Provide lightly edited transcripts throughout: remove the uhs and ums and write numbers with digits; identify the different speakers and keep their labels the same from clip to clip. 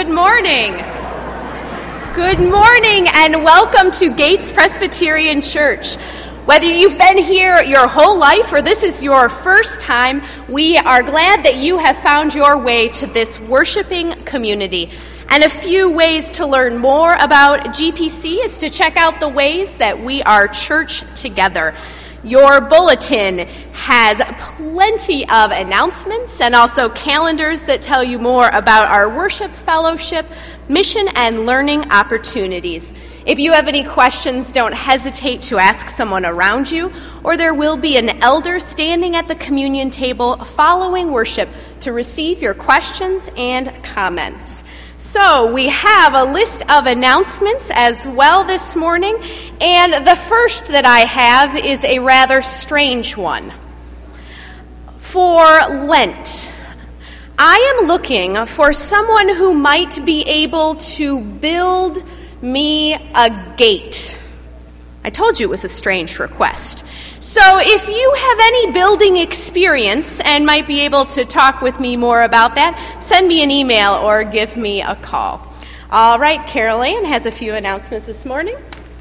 Speaker 1: morning. Good morning and welcome to Gates Presbyterian Church. Whether you've been here your whole life or this is your first time, we are glad that you have found your way to this worshiping community. And a few ways to learn more about GPC is to check out the ways that we are church together. Your bulletin has plenty of announcements and also calendars that tell you more about our worship fellowship, mission, and learning opportunities. If you have any questions, don't hesitate to ask someone around you, or there will be an elder standing at the communion table following worship to receive your questions and comments. So we have a list of announcements as well this morning, and the first that I have is a rather strange one. For Lent, I am looking for someone who might be able to build me a gate. I told you it was a strange request. So if you have any building experience and might be able to talk with me more about that, send me an email or give me a call. All right, Carol Ann has a few announcements this morning.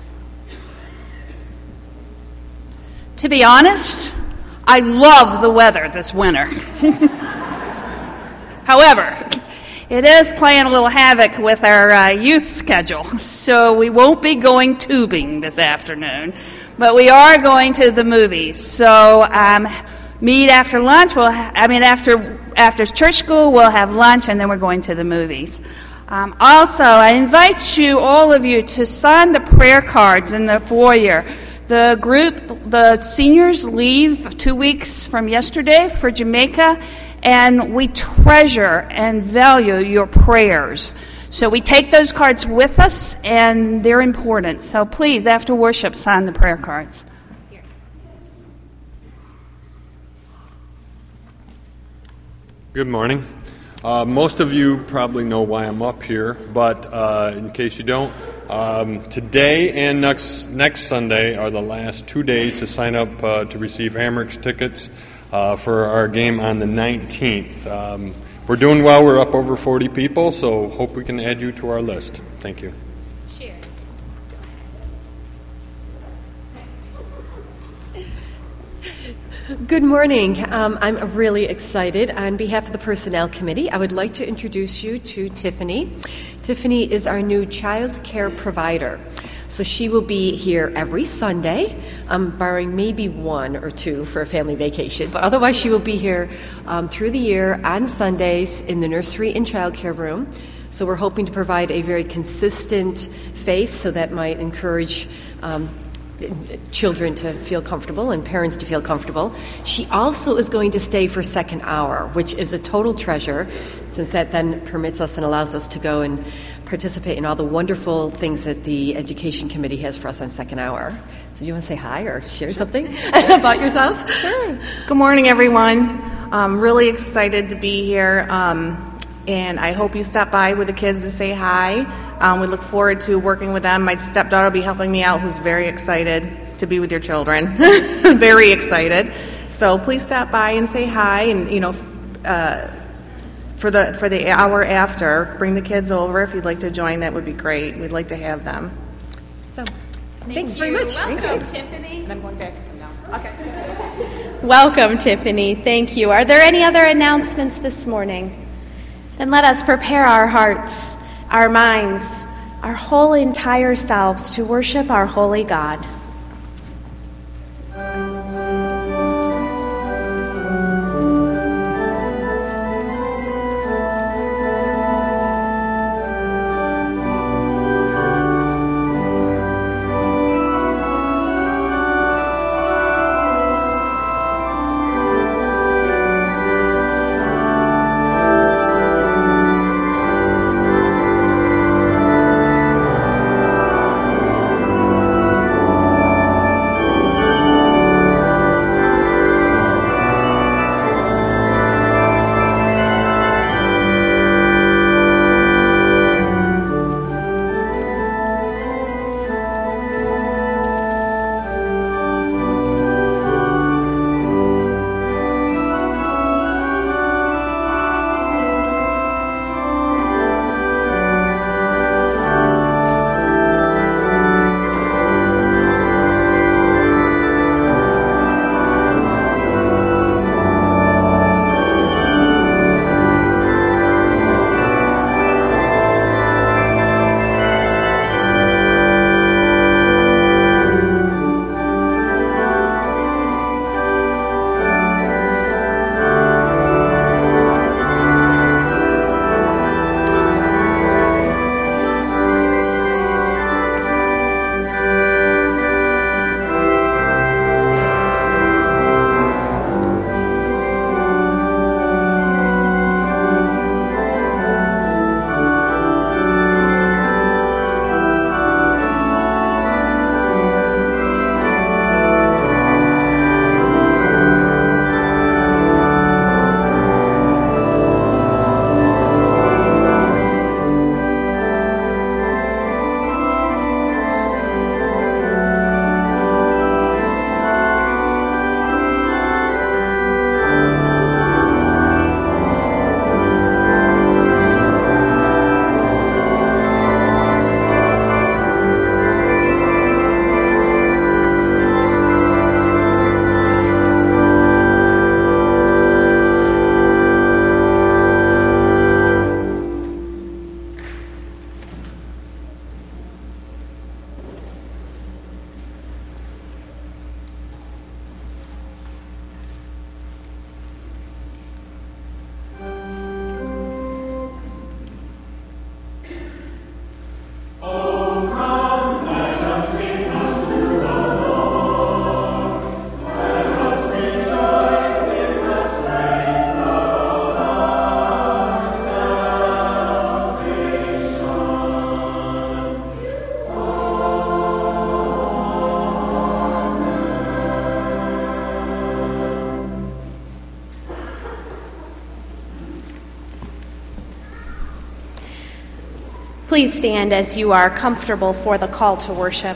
Speaker 2: To be honest, I love the weather this winter. However, it is playing a little havoc with our youth schedule, so we won't be going tubing this afternoon, but we are going to the movies. So meet after lunch. After church school, we'll have lunch, and then we're going to the movies. Also, I invite all of you, to sign the prayer cards in the foyer. The seniors leave 2 weeks from yesterday for Jamaica, and we treasure and value your prayers. So we take those cards with us, and they're important. So please, after worship, sign the prayer cards.
Speaker 3: Good morning. Most of you probably know why I'm up here, but in case you don't, today and next Sunday are the last 2 days to sign up to receive Hammerick's tickets for our game on the 19th. We're doing well. We're up over 40 people, so hope we can add you to our list. Thank you.
Speaker 1: Cheers.
Speaker 4: Good morning. I'm really excited. On behalf of the Personnel Committee, I would like to introduce you to Tiffany. Tiffany is our new child care provider. So she will be here every Sunday, barring maybe one or two for a family vacation. But otherwise, she will be here through the year on Sundays in the nursery and child care room. So we're hoping to provide a very consistent face, so that might encourage children to feel comfortable and parents to feel comfortable. She also is going to stay for second hour, which is a total treasure, since that then permits us and allows us to go and participate in all the wonderful things that the Education Committee has for us on second hour. So do you want to say hi or share something about yourself?
Speaker 5: Sure. Good morning, everyone. I'm really excited to be here, and I hope you stop by with the kids to say hi. We look forward to working with them. My stepdaughter will be helping me out, who's very excited to be with your children. Very excited. So please stop by and say hi, and for the hour after, bring the kids over. If you'd like to join, that would be great. We'd like to have them.
Speaker 4: So thanks very much.
Speaker 1: Welcome, Tiffany.
Speaker 5: And I'm going back to them now. Okay.
Speaker 1: Welcome, Tiffany. Thank you. Are there any other announcements this morning? Then let us prepare our hearts, our minds, our whole entire selves to worship our holy God. Please stand as you are comfortable for the call to worship.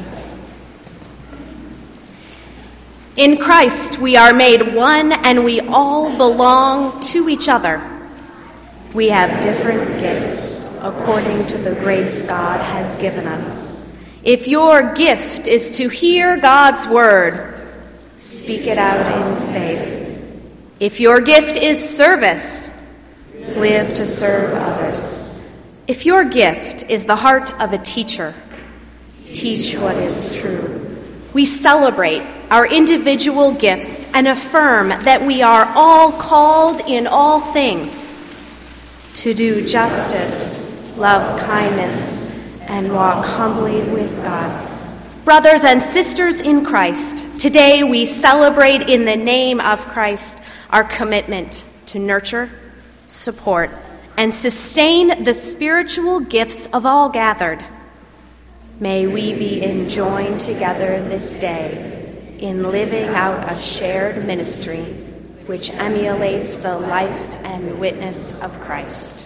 Speaker 1: In Christ, we are made one, and we all belong to each other. We have different gifts according to the grace God has given us. If your gift is to hear God's word, speak it out in faith. If your gift is service, live to serve others. If your gift is the heart of a teacher, teach what is true. We celebrate our individual gifts and affirm that we are all called in all things to do justice, love kindness, and walk humbly with God. Brothers and sisters in Christ, today we celebrate in the name of Christ our commitment to nurture, support, and sustain the spiritual gifts of all gathered. May we be enjoined together this day in living out a shared ministry which emulates the life and witness of Christ.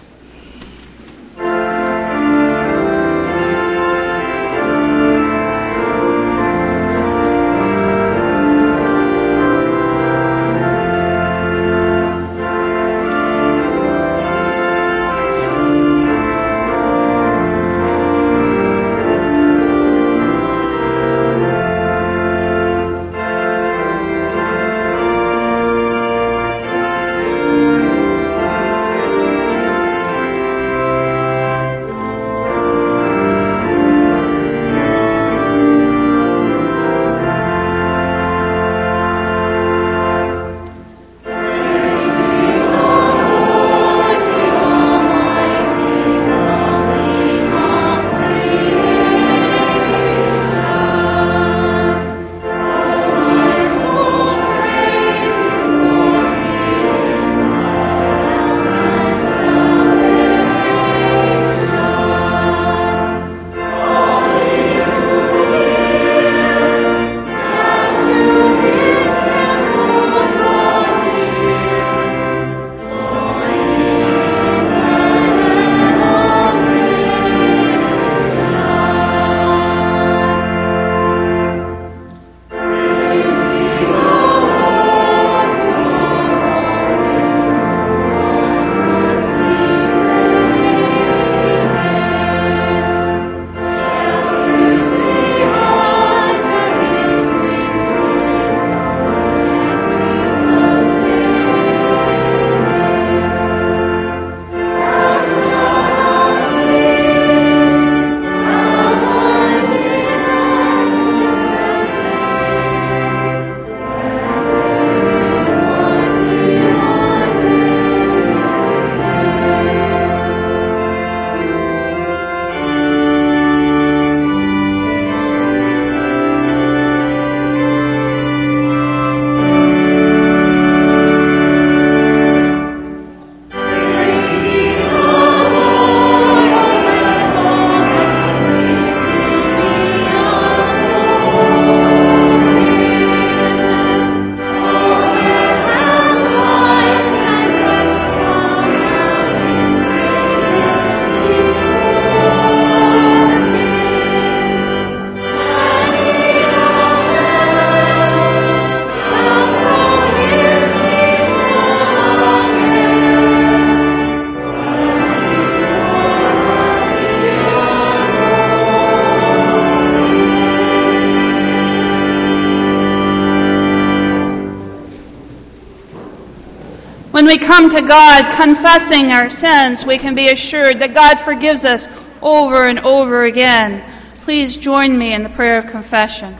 Speaker 2: When we come to God confessing our sins, we can be assured that God forgives us over and over again. Please join me in the prayer of confession.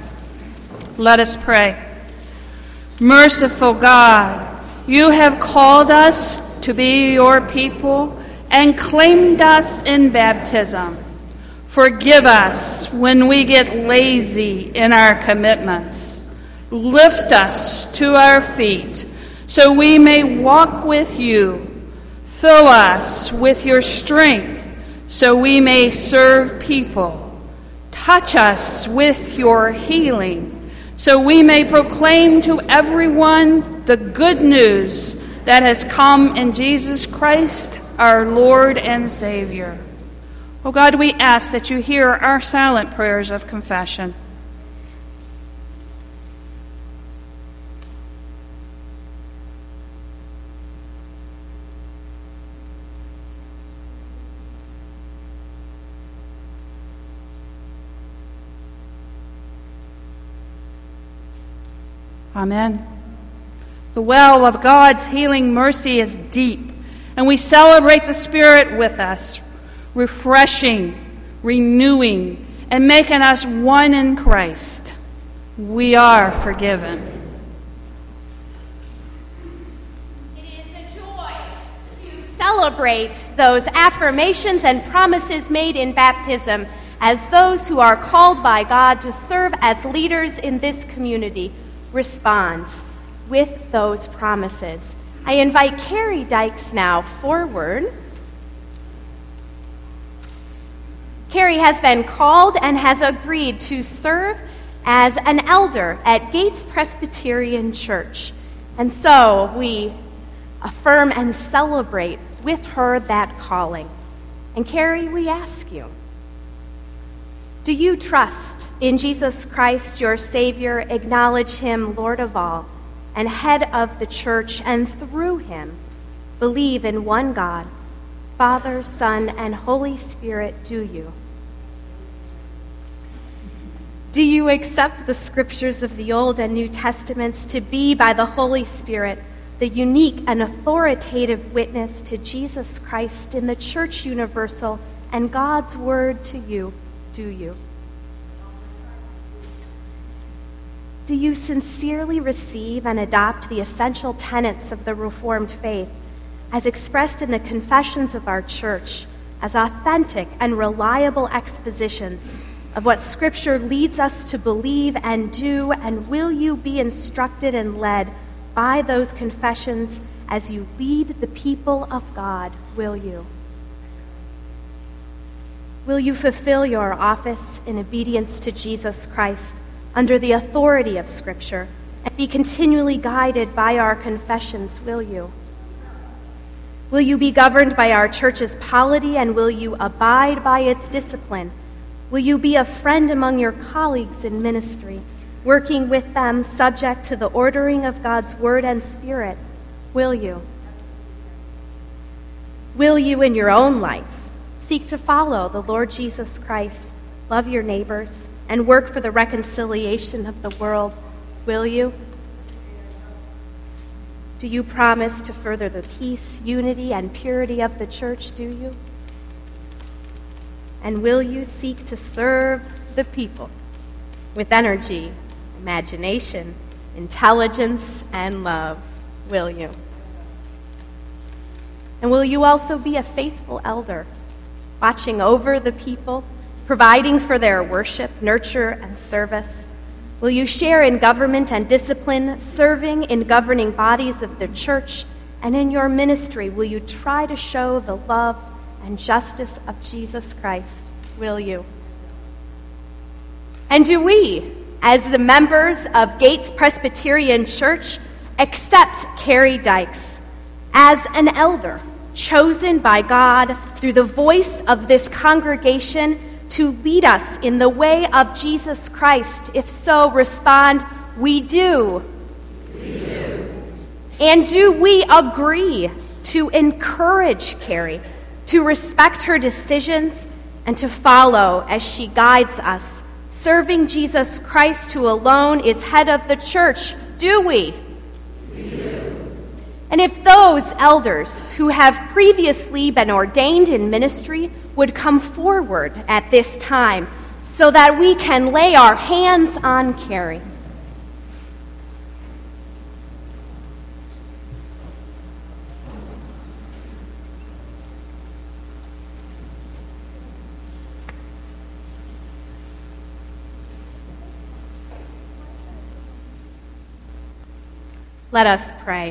Speaker 2: Let us pray. Merciful God, you have called us to be your people and claimed us in baptism. Forgive us when we get lazy in our commitments. Lift us to our feet so we may walk with you. Fill us with your strength so we may serve people. Touch us with your healing so we may proclaim to everyone the good news that has come in Jesus Christ, our Lord and Savior. O God, we ask that you hear our silent prayers of confession. Amen. The well of God's healing mercy is deep, and we celebrate the Spirit with us, refreshing, renewing, and making us one in Christ. We are forgiven.
Speaker 1: It is a joy to celebrate those affirmations and promises made in baptism as those who are called by God to serve as leaders in this community respond with those promises. I invite Carrie Dykes now forward. Carrie has been called and has agreed to serve as an elder at Gates Presbyterian Church. And so we affirm and celebrate with her that calling. And Carrie, we ask you, do you trust in Jesus Christ, your Savior, acknowledge him Lord of all and head of the church, and through him believe in one God, Father, Son, and Holy Spirit, do you? Do you accept the scriptures of the Old and New Testaments to be, by the Holy Spirit, the unique and authoritative witness to Jesus Christ in the Church Universal and God's Word to you? Do you? Do you sincerely receive and adopt the essential tenets of the Reformed faith as expressed in the confessions of our church as authentic and reliable expositions of what Scripture leads us to believe and do, and will you be instructed and led by those confessions as you lead the people of God? Will you? Will you fulfill your office in obedience to Jesus Christ under the authority of Scripture and be continually guided by our confessions? Will you? Will you be governed by our church's polity, and will you abide by its discipline? Will you be a friend among your colleagues in ministry, working with them subject to the ordering of God's Word and Spirit? Will you? Will you in your own life seek to follow the Lord Jesus Christ, love your neighbors, and work for the reconciliation of the world? Will you? Do you promise to further the peace, unity, and purity of the church? Do you? And will you seek to serve the people with energy, imagination, intelligence, and love? Will you? And will you also be a faithful elder, watching over the people, providing for their worship, nurture, and service? Will you share in government and discipline, serving in governing bodies of the church? And in your ministry, will you try to show the love and justice of Jesus Christ? Will you? And do we, as the members of Gates Presbyterian Church, accept Carrie Dykes as an elder, chosen by God through the voice of this congregation to lead us in the way of Jesus Christ? If so, respond, we do. We do. And do we agree to encourage Carrie, to respect her decisions, and to follow as she guides us, serving Jesus Christ, who alone is head of the church? Do we? We do. And if those elders who have previously been ordained in ministry would come forward at this time so that we can lay our hands on Carrie. Let us pray.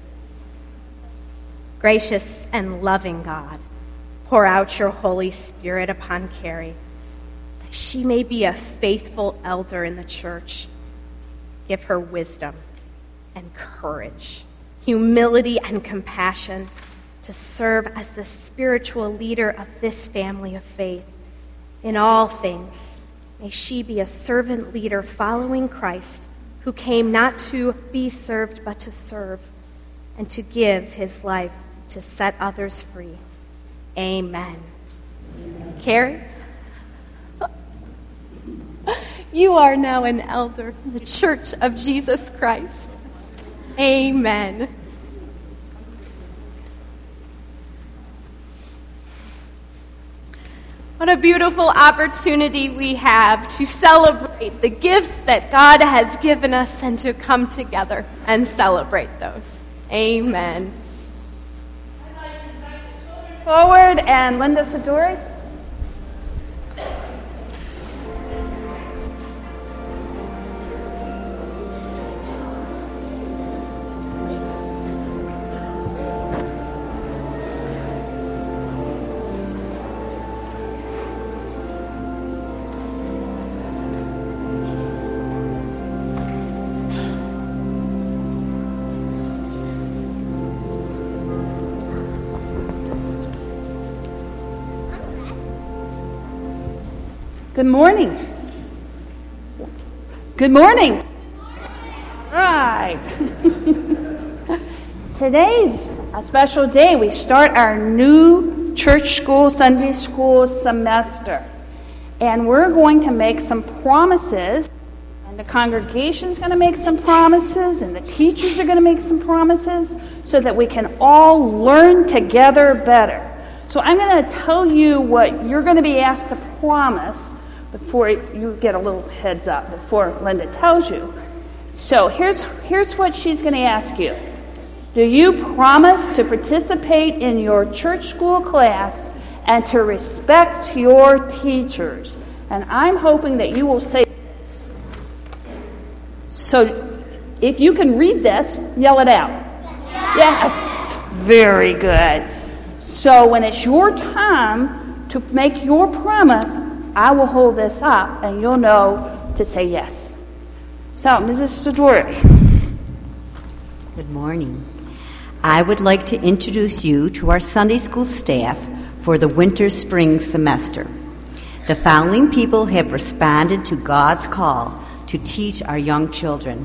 Speaker 1: Gracious and loving God, pour out your Holy Spirit upon Carrie, that she may be a faithful elder in the church. Give her wisdom and courage, humility and compassion,
Speaker 6: to serve as the spiritual leader of this family of faith. In all things, may she be a servant leader following Christ, who came not to be served but to serve, and to give his life to set others free. Amen.
Speaker 1: Carrie, you are now an elder in the Church of Jesus Christ. Amen. What a beautiful opportunity we have to celebrate the gifts that God has given us and to come together and celebrate those. Amen.
Speaker 2: Forward, and Linda Sidori. Good morning. Good morning. Right. Today's a special day. We start our new church school, Sunday school semester. And we're going to make some promises. And the congregation's going to make some promises. And the teachers are going to make some promises so that we can all learn together better. So I'm going to tell you what you're going to be asked to promise before you get a little heads up, before Linda tells you. So here's what she's going to ask you. Do you promise to participate in your church school class and to respect your teachers? And I'm hoping that you will say this. So if you can read this, yell it out. Yes. Very good. So when it's your time to make your promise, I will hold this up, and you'll know to say yes. So, Mrs. Sidori.
Speaker 7: Good morning. I would like to introduce you to our Sunday school staff for the winter-spring semester. The following people have responded to God's call to teach our young children.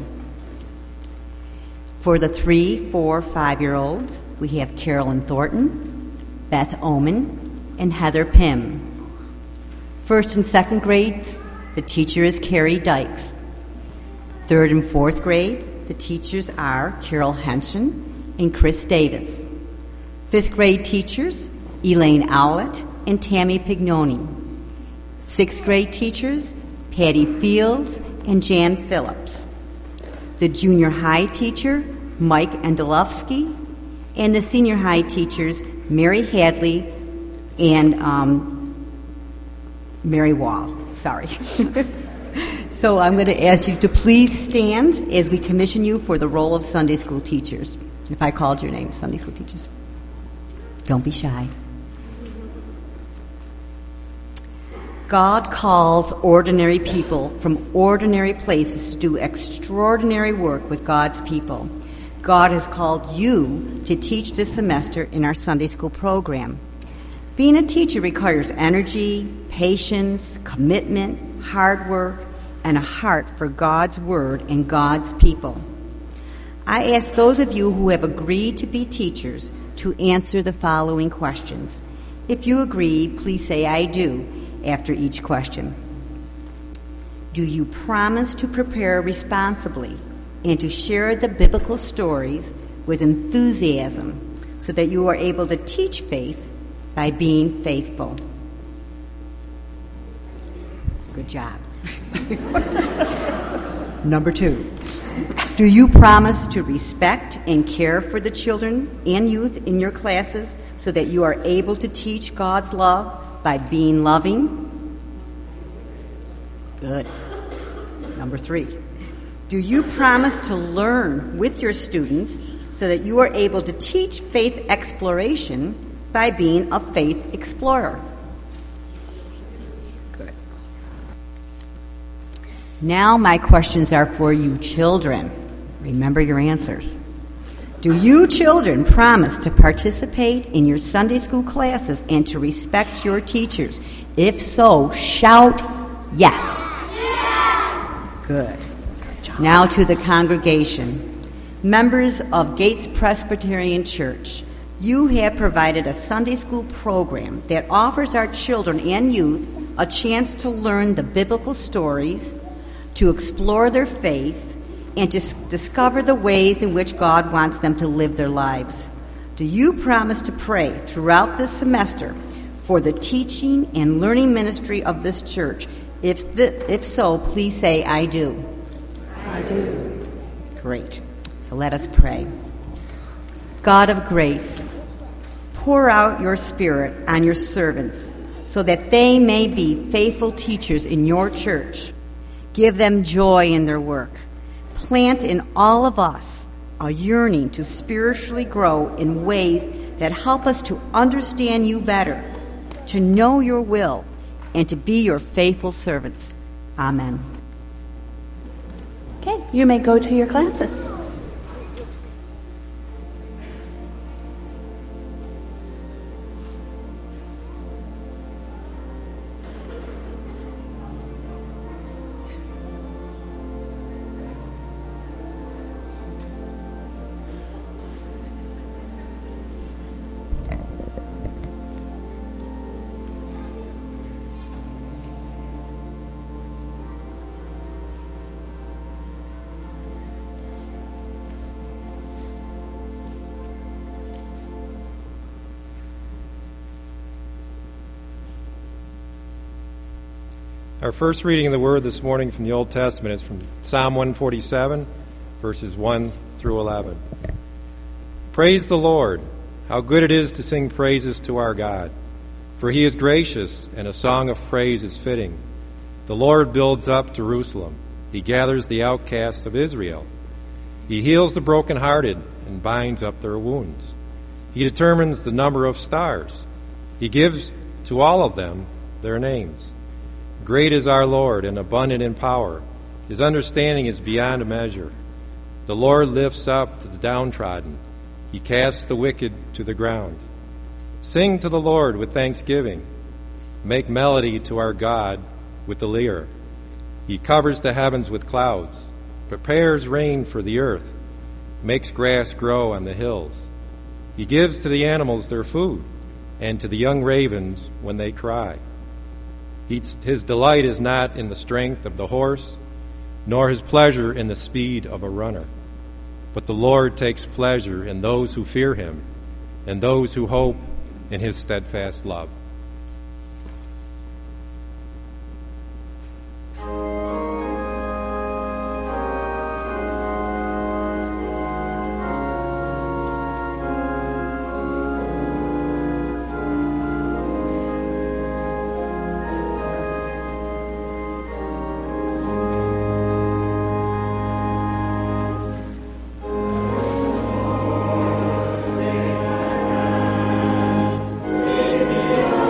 Speaker 7: For the 3, 4, 5-year-olds, we have Carolyn Thornton, Beth Oman, and Heather Pym. First and second grades, the teacher is Carrie Dykes. Third and fourth grade, the teachers are Carol Henshin and Chris Davis. Fifth grade teachers, Elaine Owlett and Tammy Pignoni. Sixth grade teachers, Patty Fields and Jan Phillips. The junior high teacher, Mike Andelovsky, and the senior high teachers, Mary Hadley and Mary Wall, sorry. So I'm going to ask you to please stand as we commission you for the role of Sunday school teachers. If I called your name, Sunday school teachers. Don't be shy. God calls ordinary people from ordinary places to do extraordinary work with God's people. God has called you to teach this semester in our Sunday school program. Being a teacher requires energy, patience, commitment, hard work, and a heart for God's Word and God's people. I ask those of you who have agreed to be teachers to answer the following questions. If you agree, please say "I do" after each question. Do you promise to prepare responsibly and to share the biblical stories with enthusiasm so that you are able to teach faith by being faithful? Good job. Number 2, do you promise to respect and care for the children and youth in your classes so that you are able to teach God's love by being loving? Good. Number 3, do you promise to learn with your students so that you are able to teach faith exploration by being a faith explorer? Good. Now my questions are for you children. Remember your answers. Do you children promise to participate in your Sunday school classes and to respect your teachers? If so, shout yes. Yes. Good. Now to the congregation. Members of Gates Presbyterian Church, you have provided a Sunday school program that offers our children and youth a chance to learn the biblical stories, to explore their faith, and to discover the ways in which God wants them to live their lives. Do you promise to pray throughout this semester for the teaching and learning ministry of this church? If so, please say, I do.
Speaker 4: I do.
Speaker 7: Great. So let us pray. God of grace, pour out your Spirit on your servants so that they may be faithful teachers in your church. Give them joy in their work. Plant in all of us a yearning to spiritually grow in ways that help us to understand you better, to know your will, and to be your faithful servants. Amen.
Speaker 2: Okay, you may go to your classes.
Speaker 8: Our first reading of the Word this morning from the Old Testament is from Psalm 147, verses 1 through 11. Praise the Lord! How good it is to sing praises to our God. For he is gracious, and a song of praise is fitting. The Lord builds up Jerusalem. He gathers the outcasts of Israel. He heals the brokenhearted and binds up their wounds. He determines the number of stars. He gives to all of them their names. Great is our Lord and abundant in power. His understanding is beyond measure. The Lord lifts up the downtrodden. He casts the wicked to the ground. Sing to the Lord with thanksgiving. Make melody to our God with the lyre. He covers the heavens with clouds, prepares rain for the earth, makes grass grow on the hills. He gives to the animals their food, and to the young ravens when they cry. His delight is not in the strength of the horse, nor his pleasure in the speed of a runner. But the Lord takes pleasure in those who fear him, and those who hope in his steadfast love.
Speaker 9: Amen.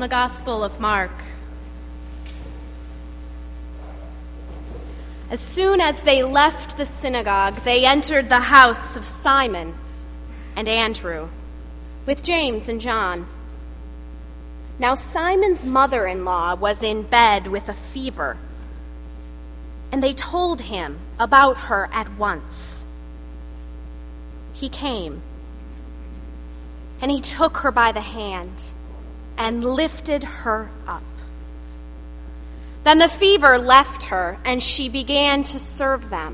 Speaker 1: the Gospel of Mark. As soon as they left the synagogue, they entered the house of Simon and Andrew, with James and John. Now Simon's mother-in-law was in bed with a fever, and they told him about her at once. He came, and he took her by the hand and lifted her up. Then the fever left her, and she began to serve them.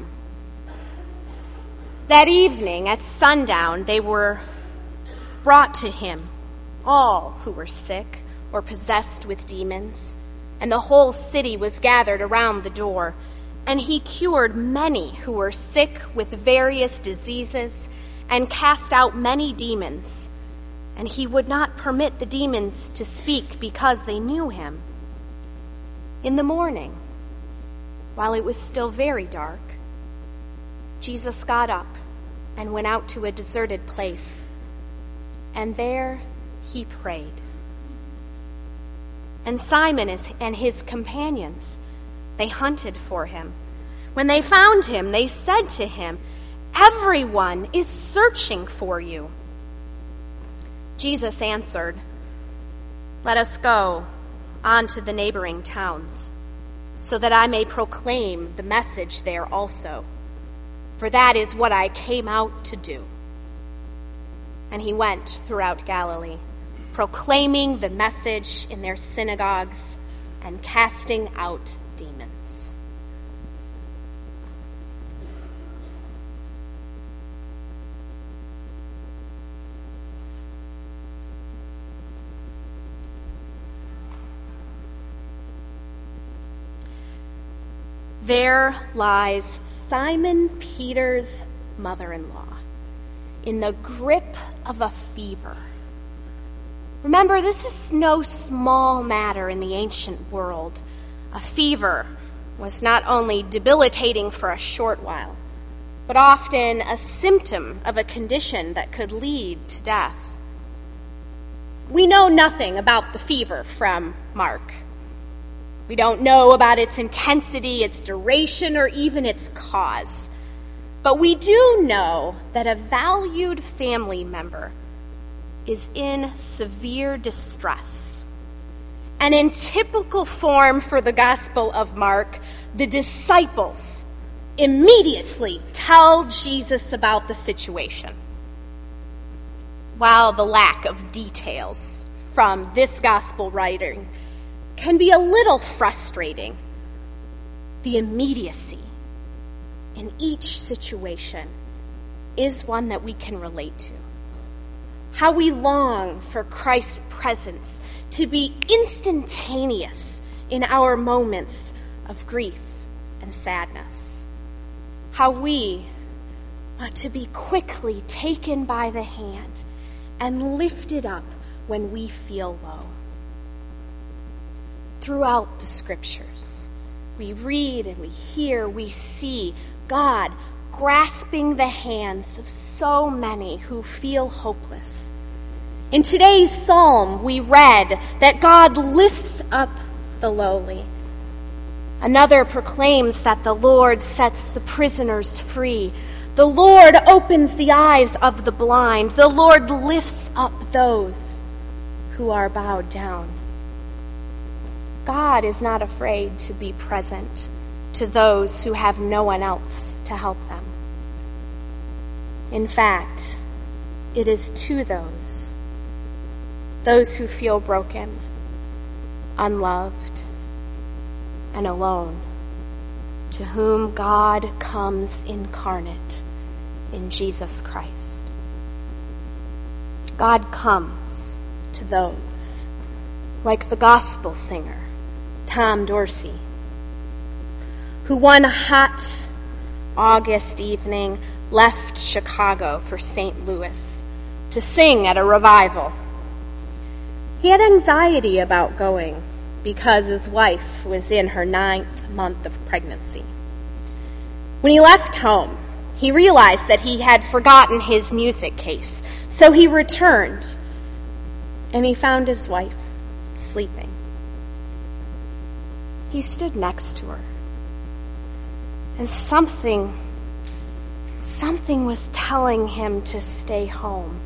Speaker 1: That evening at sundown, they were brought to him, all who were sick or possessed with demons, and the whole city was gathered around the door. And he cured many who were sick with various diseases and cast out many demons. And he would not permit the demons to speak because they knew him. In the morning, while it was still very dark, Jesus got up and went out to a deserted place, and there he prayed. And Simon and his companions, they hunted for him. When they found him, they said to him, "Everyone is searching for you." Jesus answered, "Let us go on to the neighboring towns, so that I may proclaim the message there also, for that is what I came out to do." And he went throughout Galilee, proclaiming the message in their synagogues and casting out demons. There lies Simon Peter's mother-in-law in the grip of a fever. Remember, this is no small matter in the ancient world. A fever was not only debilitating for a short while, but often a symptom of a condition that could lead to death. We know nothing about the fever from Mark. We don't know about its intensity, its duration, or even its cause. But we do know that a valued family member is in severe distress. And in typical form for the Gospel of Mark, the disciples immediately tell Jesus about the situation. While the lack of details from this Gospel writing can be a little frustrating, the immediacy in each situation is one that we can relate to. How we long for Christ's presence to be instantaneous in our moments of grief and sadness. How we want to be quickly taken by the hand and lifted up when we feel low. Throughout the scriptures, we read and we hear, we see God grasping the hands of so many who feel hopeless. In today's psalm, we read that God lifts up the lowly. Another proclaims that the Lord sets the prisoners free. The Lord opens the eyes of the blind. The Lord lifts up those who are bowed down. God is not afraid to be present to those who have no one else to help them. In fact, it is to those who feel broken, unloved, and alone, to whom God comes incarnate in Jesus Christ. God comes to those like the gospel singer, Tom Dorsey, who one hot August evening left Chicago for St. Louis to sing at a revival. He had anxiety about going because his wife was in her 9th month of pregnancy. When he left home, he realized that he had forgotten his music case, so he returned, and he found his wife
Speaker 6: sleeping. He stood next to her, and something was telling him to stay home.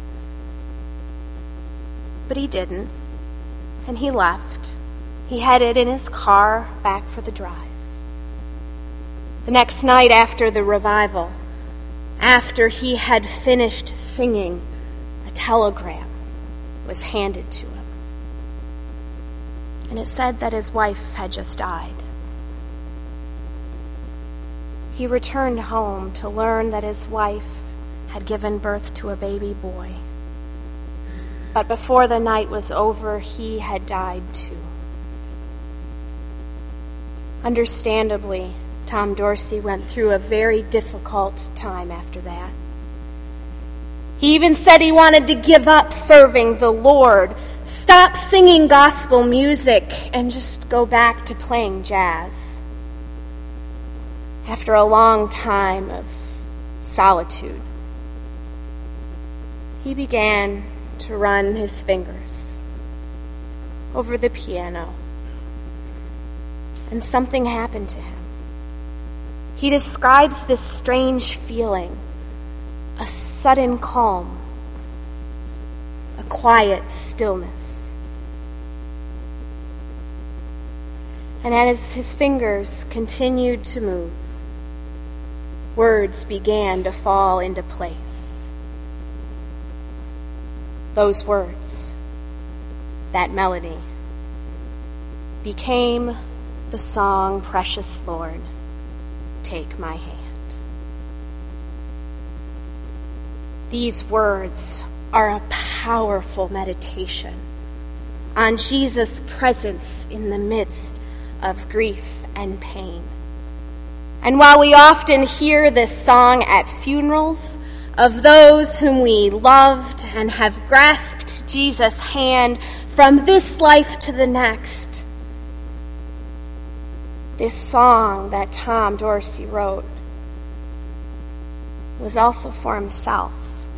Speaker 6: But he didn't, and he left. He headed in his car back for the drive. The next night after the revival, after he had finished singing, a telegram was handed to him. And it said that his wife had just died. He returned home to learn that his wife had given birth to a baby boy. But before the night was over, he had died too. Understandably, Tom Dorsey went through a very difficult time after that. He even said he wanted to give up serving the Lord, stop singing gospel music, and just go back to playing jazz. After a long time of solitude, he began to run his fingers over the piano, and something happened to him. He describes this strange feeling, a sudden calm, a quiet stillness. And as his fingers continued to move, words began to fall into place. Those words, that melody, became the song, "Precious Lord, Take My Hand." These words are a powerful meditation on Jesus' presence in the midst of grief and pain. And while we often hear this song at funerals of those whom we loved and have grasped Jesus' hand from this life to the next, this song that Tom Dorsey wrote was also for himself.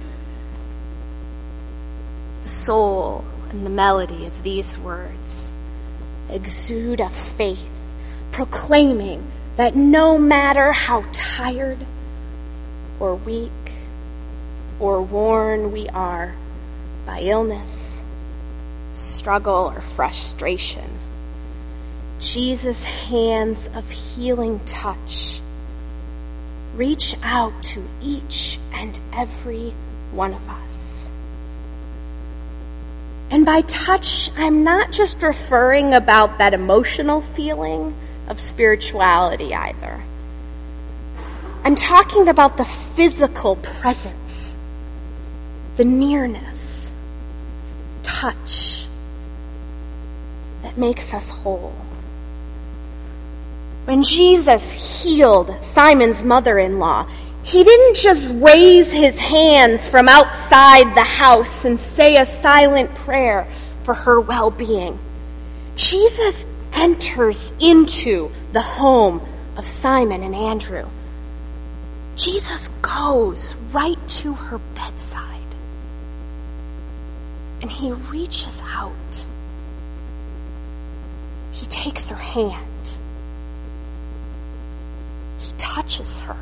Speaker 6: The soul and the melody of these words exude a faith, proclaiming that no matter how tired or weak or worn we are by illness, struggle, or frustration, Jesus' hands of healing touch reach out to each and every one of us. And by touch, I'm not just referring about that emotional feeling of spirituality either. I'm talking about the physical presence, the nearness, touch that makes us whole. When Jesus healed Simon's mother-in-law, he didn't just raise his hands from outside the house and say a silent prayer for her well-being. Jesus enters into the home of Simon and Andrew. Jesus goes right to her bedside, and he reaches out. He takes her hand. He touches her.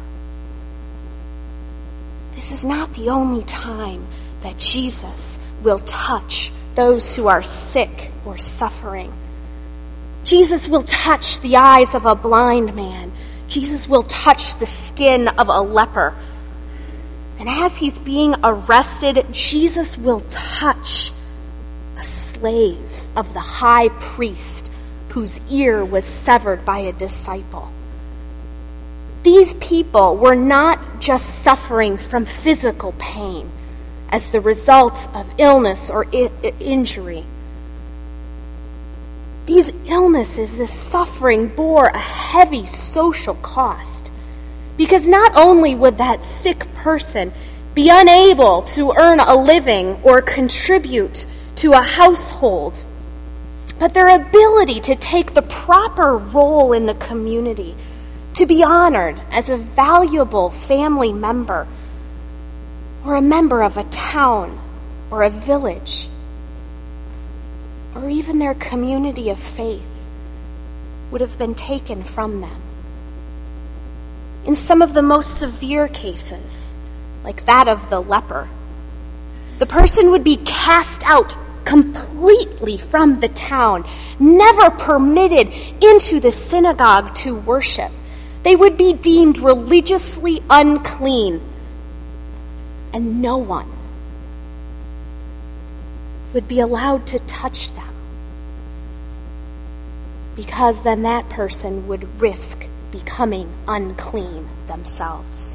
Speaker 6: This is not the only time that Jesus will touch those who are sick or suffering. Jesus will touch the eyes of a blind man. Jesus will touch the skin of a leper. And as he's being arrested, Jesus will touch a slave of the high priest whose ear was severed by a disciple. These people were not just suffering from physical pain as the result of illness or injury. These illnesses, this suffering, bore a heavy social cost, because not only would that sick person be unable to earn a living or contribute to a household, but their ability to take the proper role in the community, to be honored as a valuable family member or a member of a town or a village. or even their community of faith would have been taken from them. In some of the most severe cases, like that of the leper, the person would be cast out completely from the town, never permitted into the synagogue to worship. They would be deemed religiously unclean, and no one would be allowed to touch them, because then that person would risk becoming unclean themselves.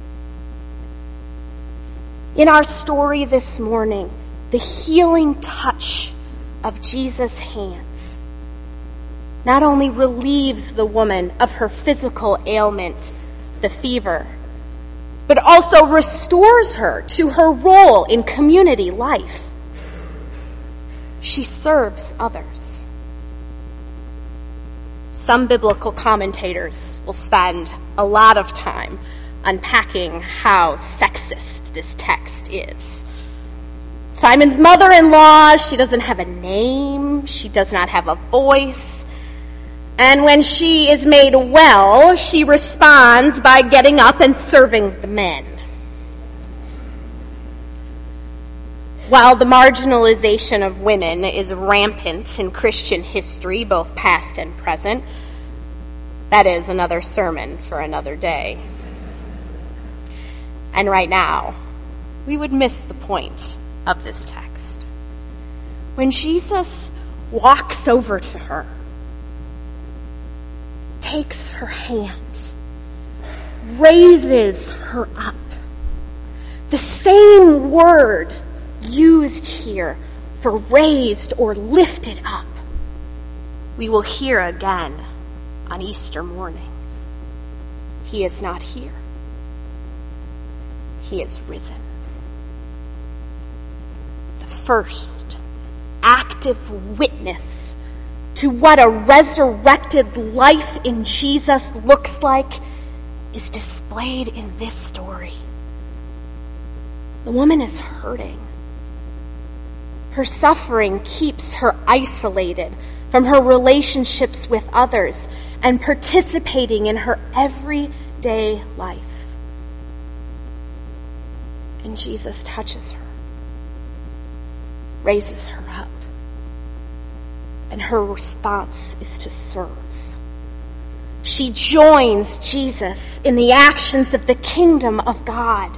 Speaker 6: In our story this morning, the healing touch of Jesus' hands not only relieves the woman of her physical ailment, the fever, but also restores her to her role in community life. She serves others. Some biblical commentators will spend a lot of time unpacking how sexist this text is. Simon's mother-in-law, she doesn't have a name, she does not have a voice, and when she is made well, she responds by getting up and serving the men. While the marginalization of women is rampant in Christian history, both past and present, that is another sermon for another day. And right now, we would miss the point of this text. When Jesus walks over to her, takes her hand, raises her up, the same word used here for raised or lifted up, we will hear again on Easter morning. He is not here. He is risen. The first active witness to what a resurrected life in Jesus looks like is displayed in this story. The woman is hurting. Her suffering keeps her isolated from her relationships with others and participating in her everyday life. And Jesus touches her, raises her up, and her response is to serve. She joins Jesus in the actions of the kingdom of God.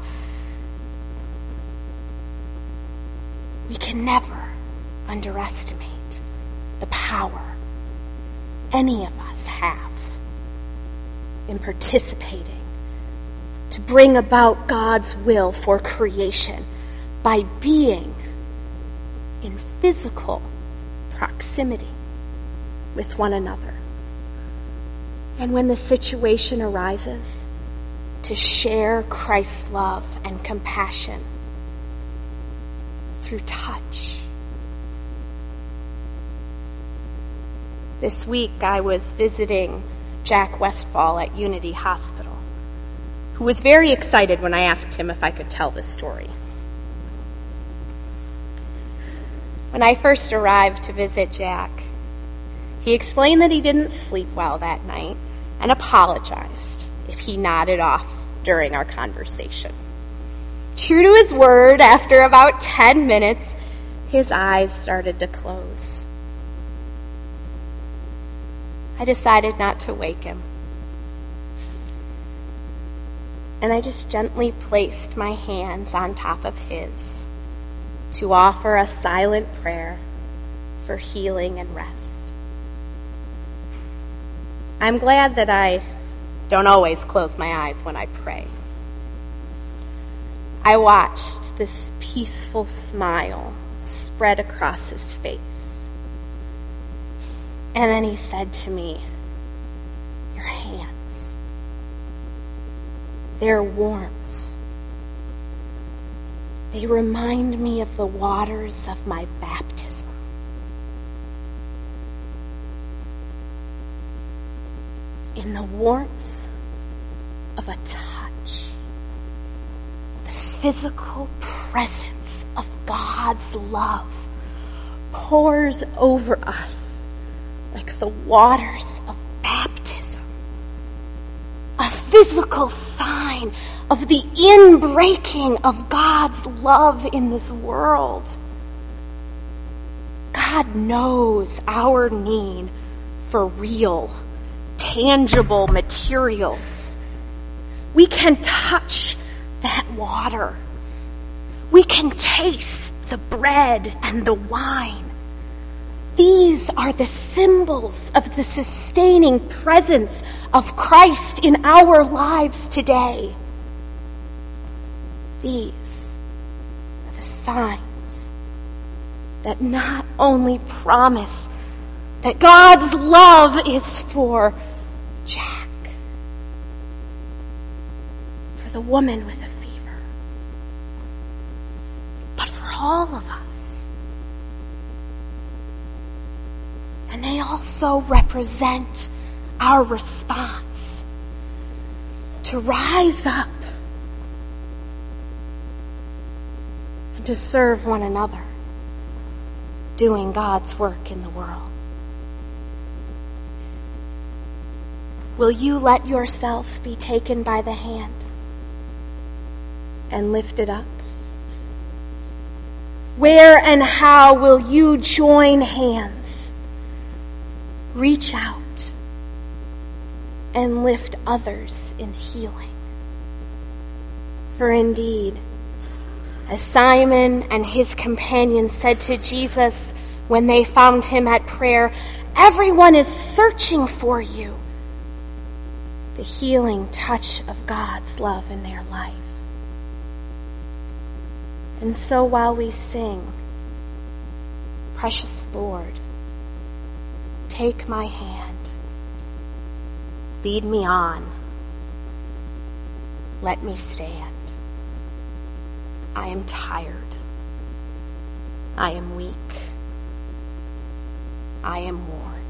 Speaker 6: We can never underestimate the power any of us have in participating to bring about God's will for creation by being in physical proximity with one another. And when the situation arises, to share Christ's love and compassion through touch. This week I was visiting Jack Westfall at Unity Hospital, who was very excited when I asked him if I could tell this story. When I first arrived to visit Jack, he explained that he didn't sleep well that night and apologized if he nodded off during our conversation. True to his word, after about 10 minutes, his eyes started to close. I decided not to wake him. And I just gently placed my hands on top of his to offer a silent prayer for healing and rest. I'm glad that I don't always close my eyes when I pray. I watched this peaceful smile spread across his face. And then he said to me, "Your hands, their warmth, they remind me of the waters of my baptism." In the warmth of a touch, the physical presence of God's love pours over us like the waters of baptism, a physical sign of the inbreaking of God's love in this world. God knows our need for real, tangible materials. We can touch that water. We can taste the bread and the wine. These are the symbols of the sustaining presence of Christ in our lives today. These are the signs that not only promise that God's love is for Jack, for the woman with a fever, but for all of us. And they also represent our response to rise up and to serve one another, doing God's work in the world. Will you let yourself be taken by the hand and lifted up? Where and how will you join hands, reach out, and lift others in healing? For indeed, as Simon and his companions said to Jesus when they found him at prayer, everyone is searching for you. The healing touch of God's love in their life. And so while we sing, precious Lord, take my hand, lead me on, let me stand. I am tired, I am weak, I am worn.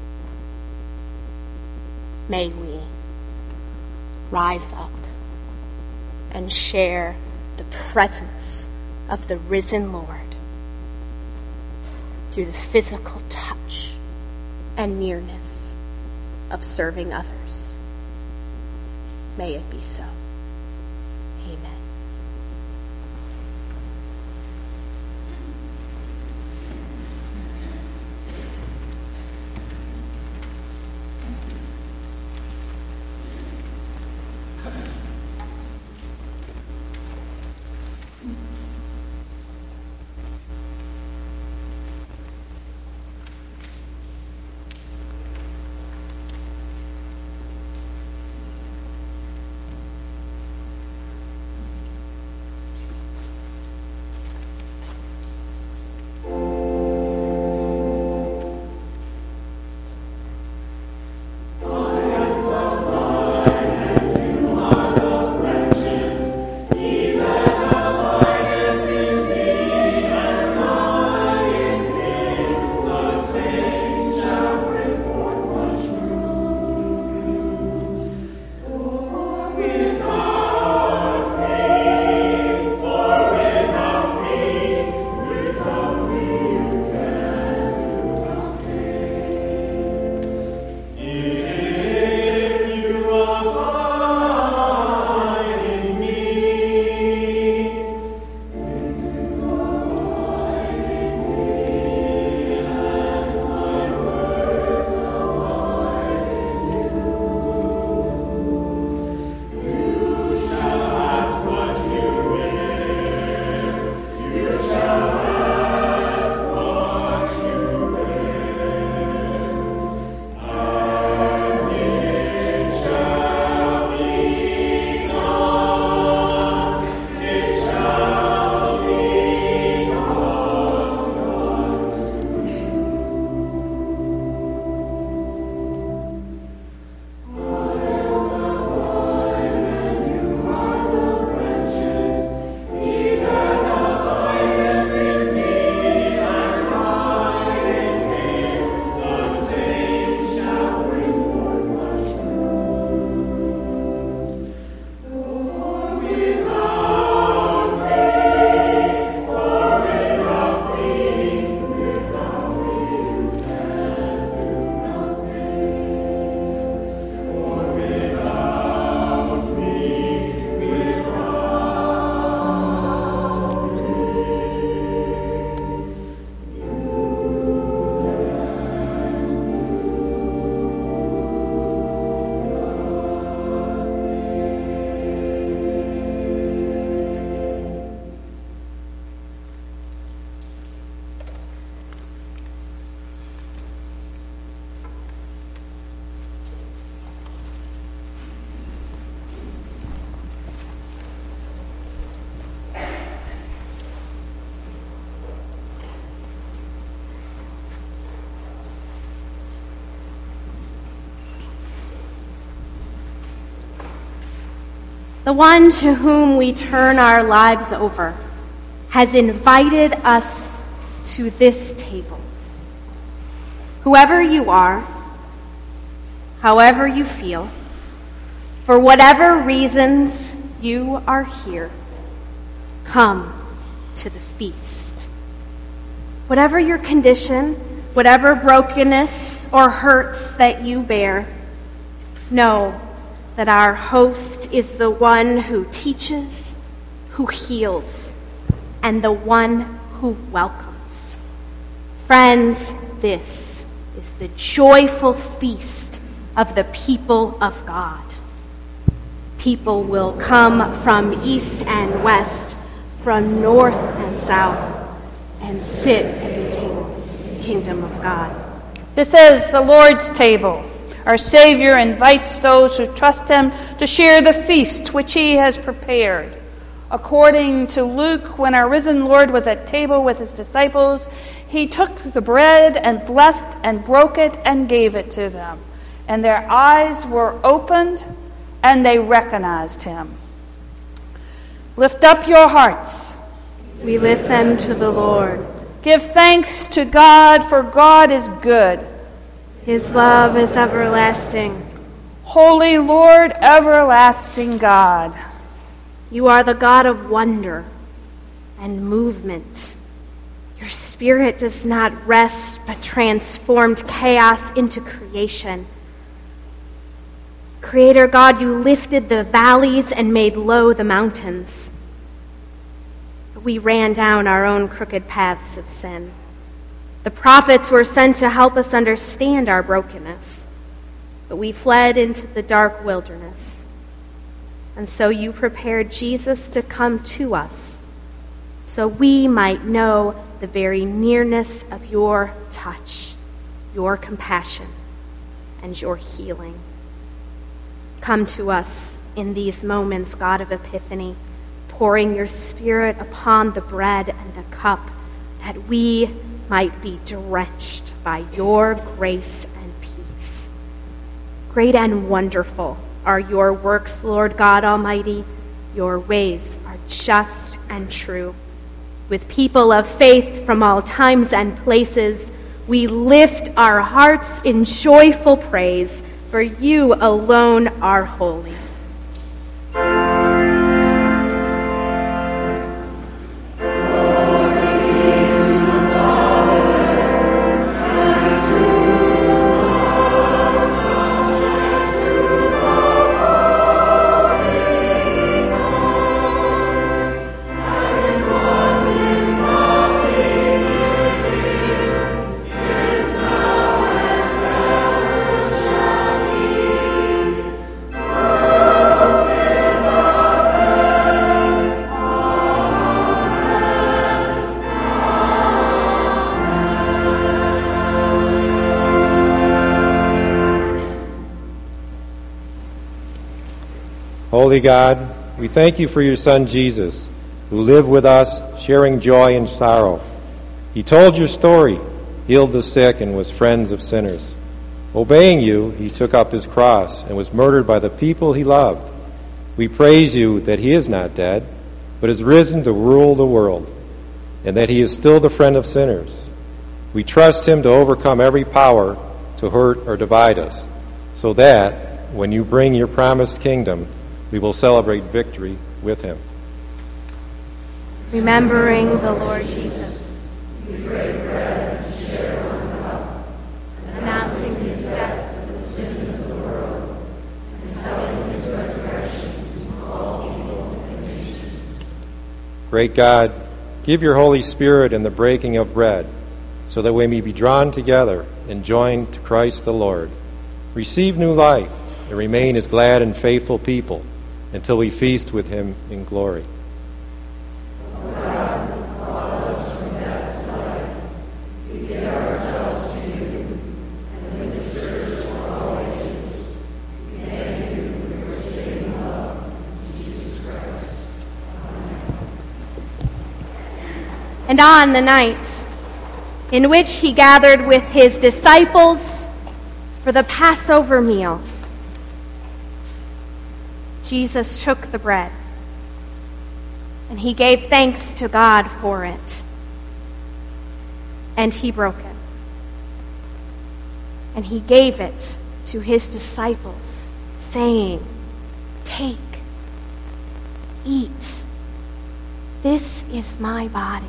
Speaker 6: May we rise up and share the presence of the risen Lord through the physical touch and nearness of serving others. May it be so. Amen. the one to whom we turn our lives over, has invited us to this table. Whoever you are, however you feel, for whatever reasons you are here, come to the feast. Whatever your condition, whatever brokenness or hurts that you bear, know that our host is the one who teaches, who heals, and the one who welcomes. Friends, this is the joyful feast of the people of God. People will come from east and west, from north and south, and sit at the kingdom of God.
Speaker 2: This is the Lord's table. Our Savior invites those who trust him to share the feast which he has prepared. According to Luke, when our risen Lord was at table with his disciples, he took the bread and blessed and broke it and gave it to them. And their eyes were opened and they recognized him. Lift up your hearts.
Speaker 6: We lift them to the Lord.
Speaker 2: Give thanks to God, for God is good.
Speaker 6: His love is everlasting.
Speaker 2: Holy Lord, everlasting God.
Speaker 6: You are the God of wonder and movement. Your spirit does not rest, but transformed chaos into creation. Creator God, you lifted the valleys and made low the mountains. But we ran down our own crooked paths of sin. The prophets were sent to help us understand our brokenness, but we fled into the dark wilderness. And so you prepared Jesus to come to us, so we might know the very nearness of your touch, your compassion, and your healing. Come to us in these moments, God of Epiphany, pouring your Spirit upon the bread and the cup, that we might be drenched by your grace and peace. Great and wonderful are your works, Lord God Almighty. Your ways are just and true. With people of faith from all times and places, we lift our hearts in joyful praise, for you alone are holy.
Speaker 8: Holy God, we thank you for your Son Jesus, who lived with us, sharing joy and sorrow. He told your story, healed the sick, and was friends of sinners. Obeying you, he took up his cross and was murdered by the people he loved. We praise you that he is not dead, but is risen to rule the world, and that he is still the friend of sinners. We trust him to overcome every power to hurt or divide us, so that, when you bring your promised kingdom, we will celebrate victory with him.
Speaker 6: Remembering the Lord Jesus,
Speaker 9: we break bread and share one cup,
Speaker 6: announcing his death
Speaker 9: for the sins of the world, and telling his resurrection to all people and nations.
Speaker 8: Great God, give your Holy Spirit in the breaking of bread, so that we may be drawn together and joined to Christ the Lord. Receive new life and remain his glad and faithful people until we feast with him in glory.
Speaker 9: O God, who called us from death to life, we give ourselves to you, and with the church for all ages, we thank you for your saving love in Jesus Christ. Amen.
Speaker 6: And on the night in which he gathered with his disciples for the Passover meal, Jesus took the bread, and he gave thanks to God for it, and he broke it. And he gave it to his disciples, saying, "Take, eat. This is my body.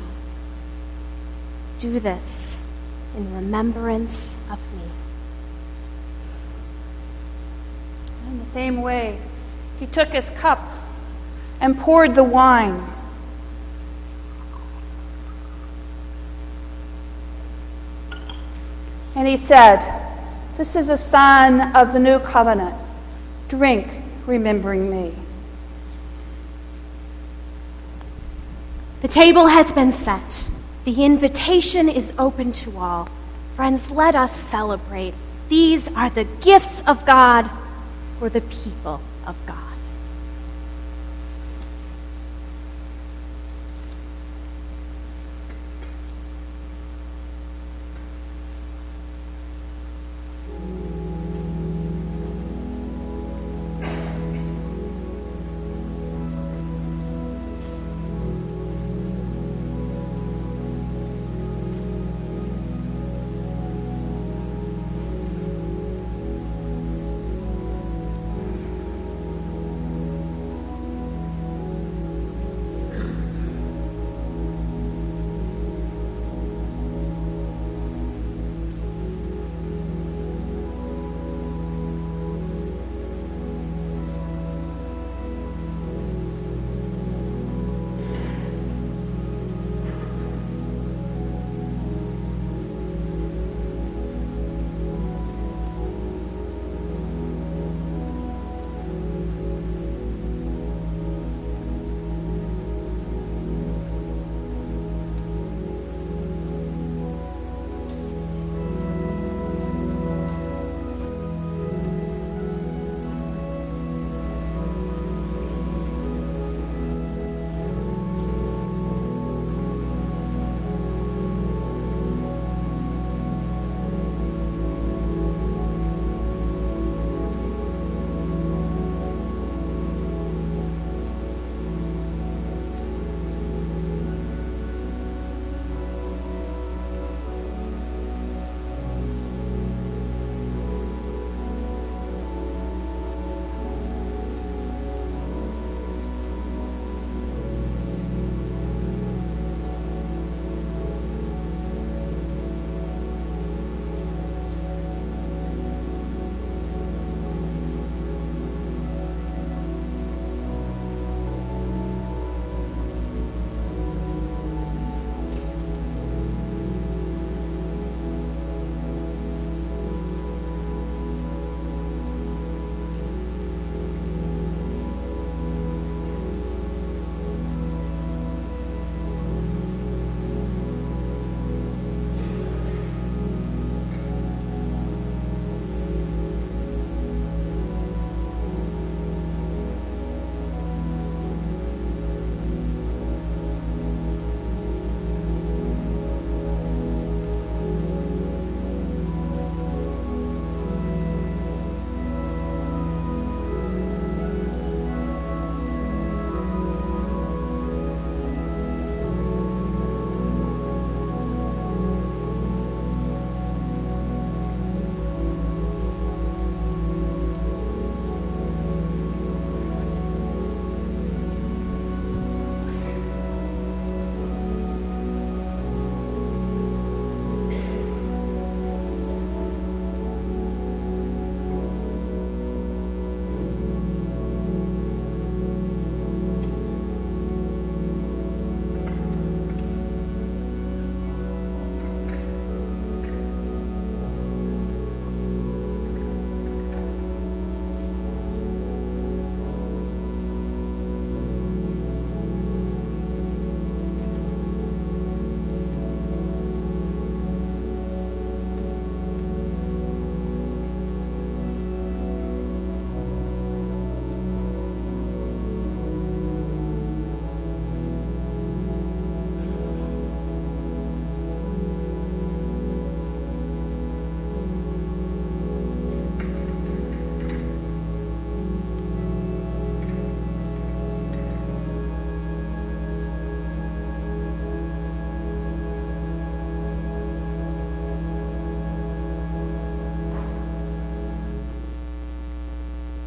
Speaker 6: Do this in remembrance of me."
Speaker 2: In the same way, he took his cup and poured the wine. And he said, "This is a sign of the new covenant. Drink, remembering me."
Speaker 6: The table has been set. The invitation is open to all. Friends, let us celebrate. These are the gifts of God for the people of God.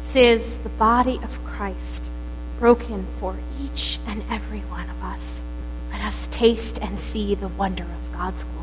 Speaker 6: This is the body of Christ, broken for each and every one of us. Let us taste and see the wonder of God's glory.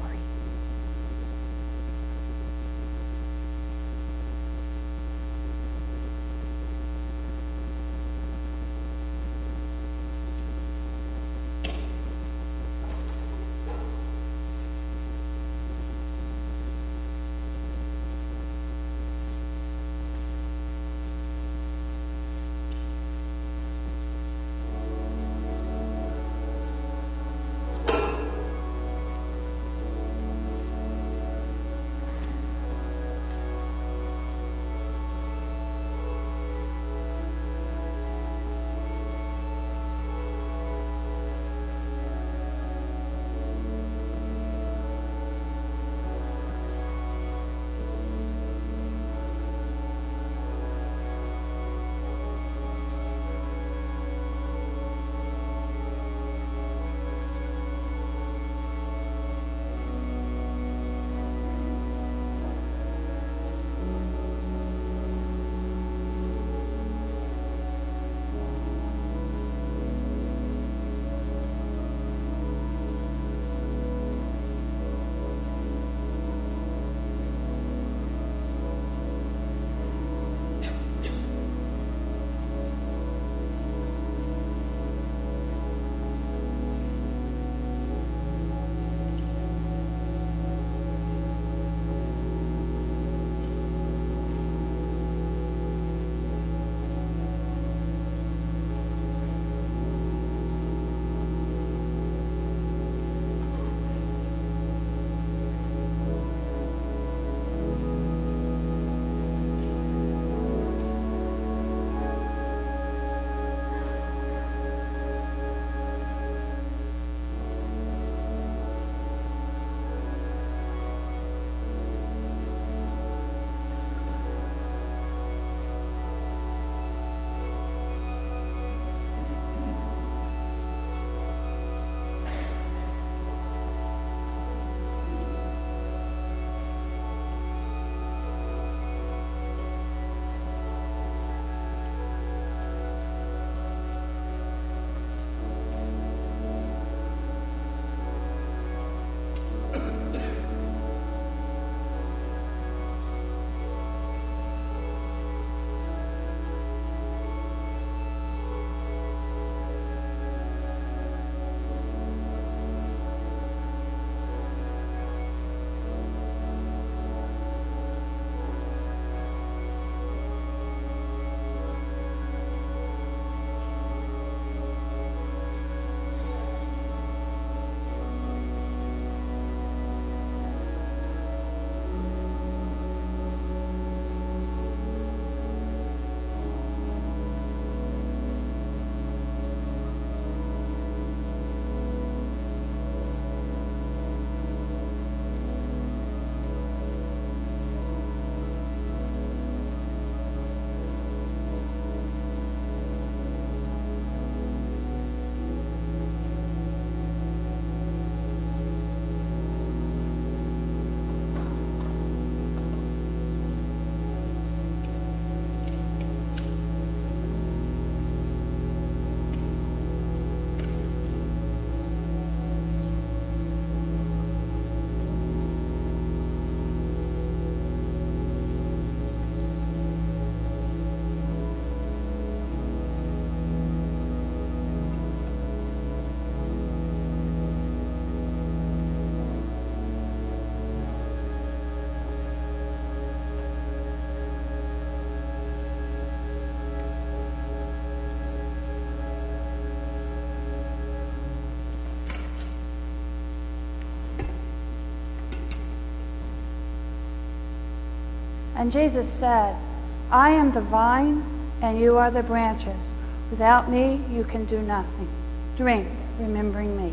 Speaker 10: And Jesus said, I am the vine, and you are the branches. Without me, you can do nothing. Drink, remembering me.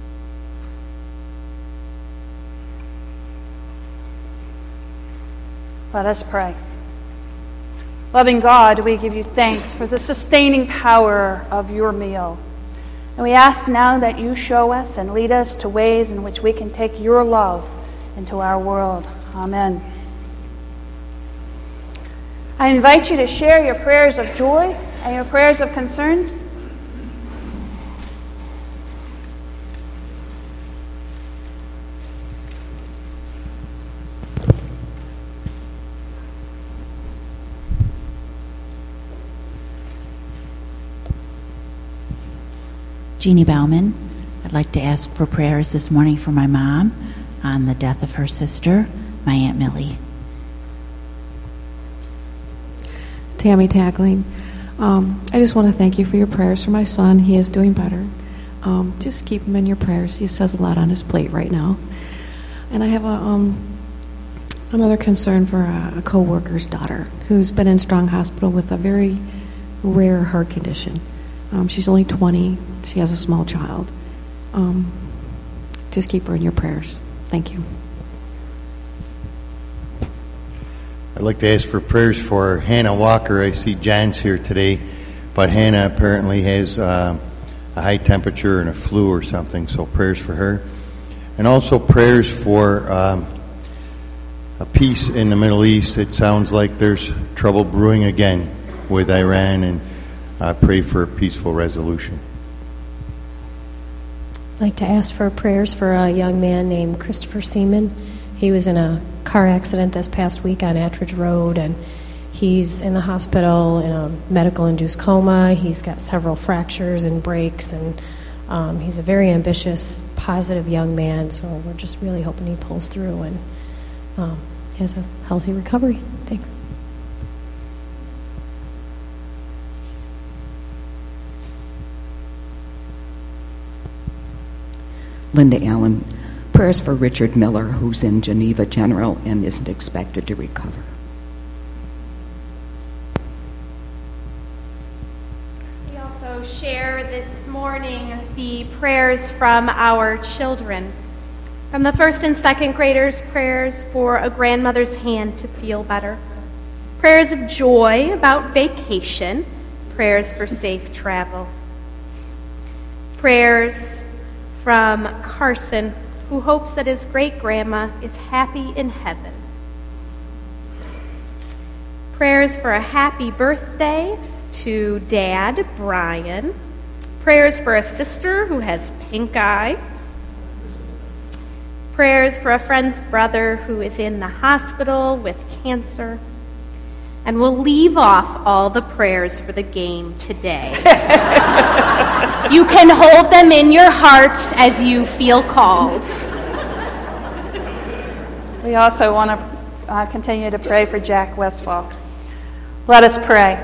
Speaker 10: Let us pray. Loving God, we give you thanks for the sustaining power of your meal. And we ask now that you show us and lead us to ways in which we can take your love into our world. Amen. I invite you to share your prayers of joy and your prayers of concern.
Speaker 11: Jeannie Bauman. I'd like to ask for prayers this morning for my mom on the death of her sister, my Aunt Millie.
Speaker 12: Tammy Tackling. I just want to thank you for your prayers for my son. He is doing better. Just keep him in your prayers. He says a lot on his plate right now. And I have another concern for a co-worker's daughter who's been in Strong Hospital with a very rare heart condition. She's only 20. She has a small child. Just keep her in your prayers. Thank you.
Speaker 13: I'd like to ask for prayers for Hannah Walker. I see John's here today, but Hannah apparently has a high temperature and a flu or something, so prayers for her. And also prayers for a peace in the Middle East. It sounds like there's trouble brewing again with Iran, and pray for a peaceful resolution.
Speaker 14: I'd like to ask for prayers for a young man named Christopher Seaman. He was in a car accident this past week on Attridge Road, and he's in the hospital in a medical-induced coma. He's got several fractures and breaks, and he's a very ambitious, positive young man, so we're just really hoping he pulls through and has a healthy recovery. Thanks.
Speaker 15: Linda Allen. Prayers for Richard Miller, who's in Geneva General and isn't expected to recover.
Speaker 6: We also share this morning the prayers from our children. From the first and second graders, prayers for a grandmother's hand to feel better. Prayers of joy about vacation. Prayers for safe travel. Prayers from Carson, who hopes that his great-grandma is happy in heaven. Prayers for a happy birthday to Dad, Brian. Prayers for a sister who has pink eye. Prayers for a friend's brother who is in the hospital with cancer. And we'll leave off all the prayers for the game today. You can hold them in your heart as you feel called.
Speaker 10: We also want to continue to pray for Jack Westfall. Let us pray.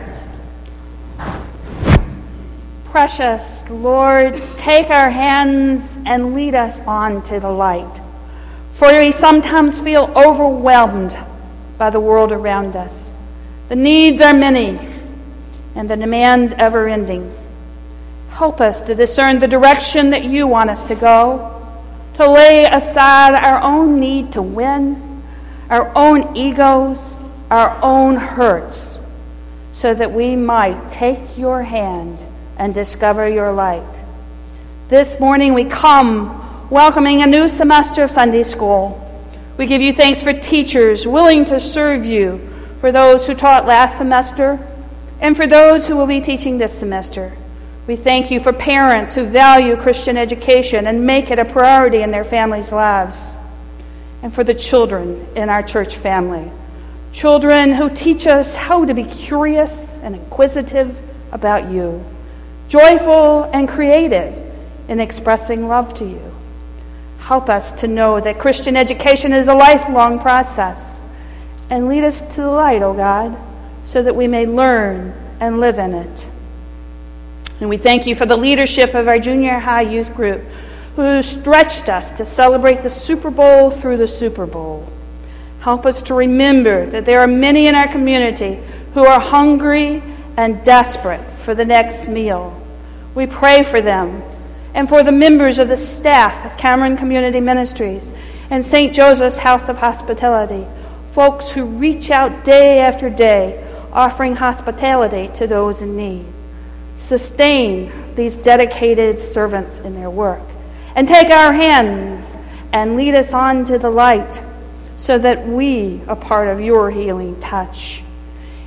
Speaker 10: Precious Lord, take our hands and lead us on to the light. For we sometimes feel overwhelmed by the world around us. The needs are many, and the demands ever-ending. Help us to discern the direction that you want us to go, to lay aside our own need to win, our own egos, our own hurts, so that we might take your hand and discover your light. This morning we come welcoming a new semester of Sunday school. We give you thanks for teachers willing to serve you, for those who taught last semester, and for those who will be teaching this semester. We thank you for parents who value Christian education and make it a priority in their families' lives, and for the children in our church family. Children who teach us how to be curious and inquisitive about you, joyful and creative in expressing love to you. Help us to know that Christian education is a lifelong process, and lead us to the light, O God, so that we may learn and live in it. And we thank you for the leadership of our junior high youth group, who stretched us to celebrate the Super Bowl through the Super Bowl. Help us to remember that there are many in our community who are hungry and desperate for the next meal. We pray for them and for the members of the staff at Cameron Community Ministries and St. Joseph's House of Hospitality, folks who reach out day after day, offering hospitality to those in need. Sustain these dedicated servants in their work, and take our hands and lead us on to the light, so that we are part of your healing touch.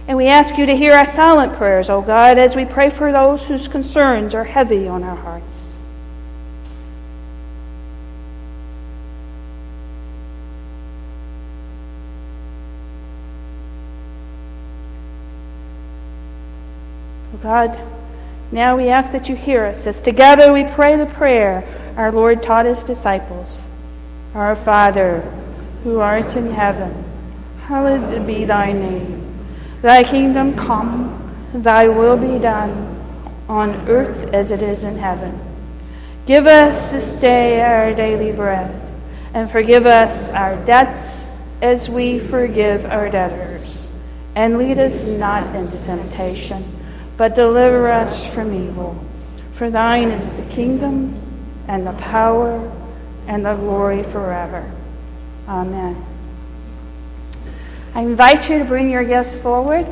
Speaker 10: And we ask you to hear our silent prayers, O God, as we pray for those whose concerns are heavy on our hearts. O God, now we ask that you hear us as together we pray the prayer our Lord taught his disciples. Our Father, who art in heaven, hallowed be thy name. Thy kingdom come, thy will be done, on earth as it is in heaven. Give us this day our daily bread, and forgive us our debts as we forgive our debtors. And lead us not into temptation, but deliver us from evil. For thine is the kingdom, and the power, and the glory forever. Amen. I invite you to bring your guests forward.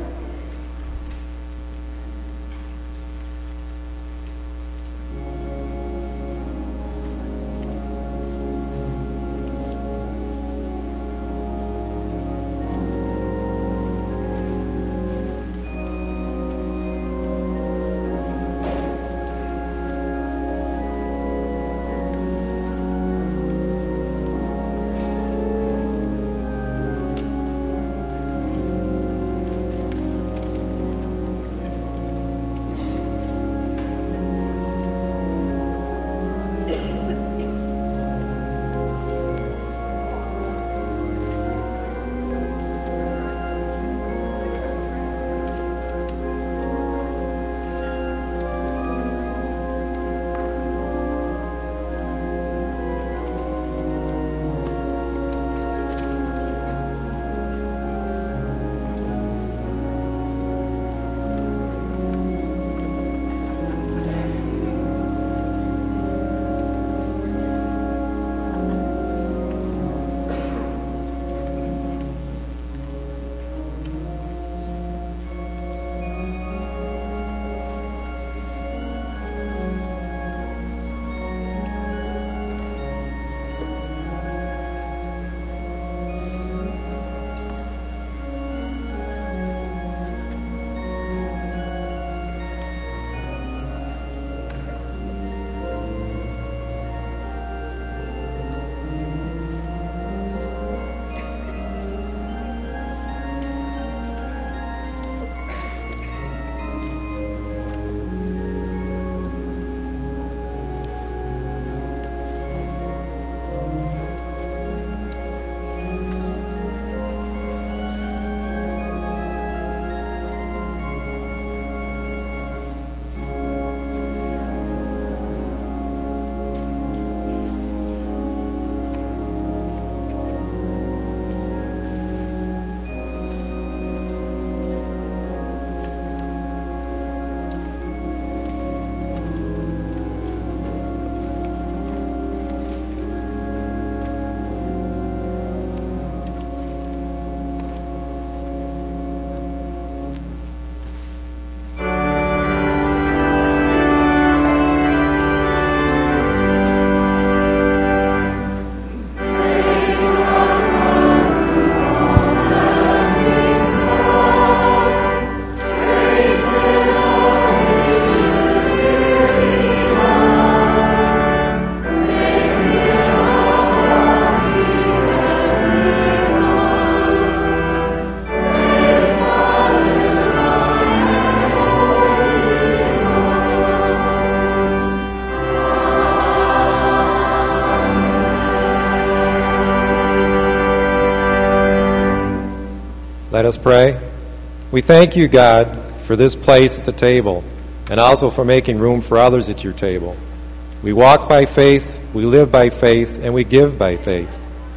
Speaker 8: Let us pray. We thank you, God, for this place at the table and also for making room for others at your table. We walk by faith, we live by faith, and we give by faith.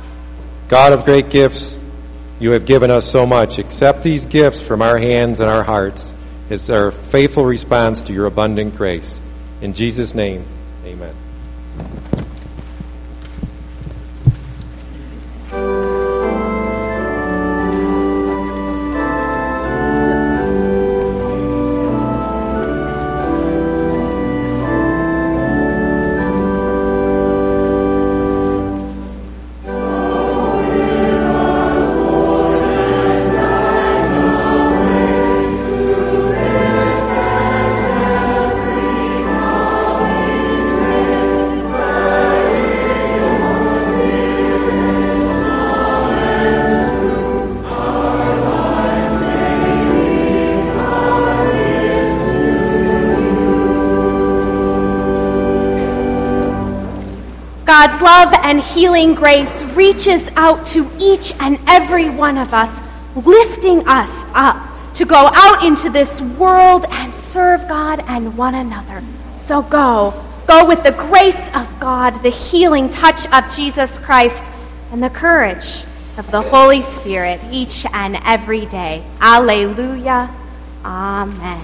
Speaker 8: God of great gifts, you have given us so much. Accept these gifts from our hands and our hearts as our faithful response to your abundant grace. In Jesus' name, amen.
Speaker 9: Amen.
Speaker 6: God's love and healing grace reaches out to each and every one of us, lifting us up to go out into this world and serve God and one another. So go with the grace of God, the healing touch of Jesus Christ, and the courage of the Holy Spirit each and every day. Alleluia. Amen.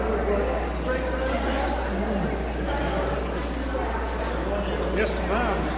Speaker 16: Yes, ma'am.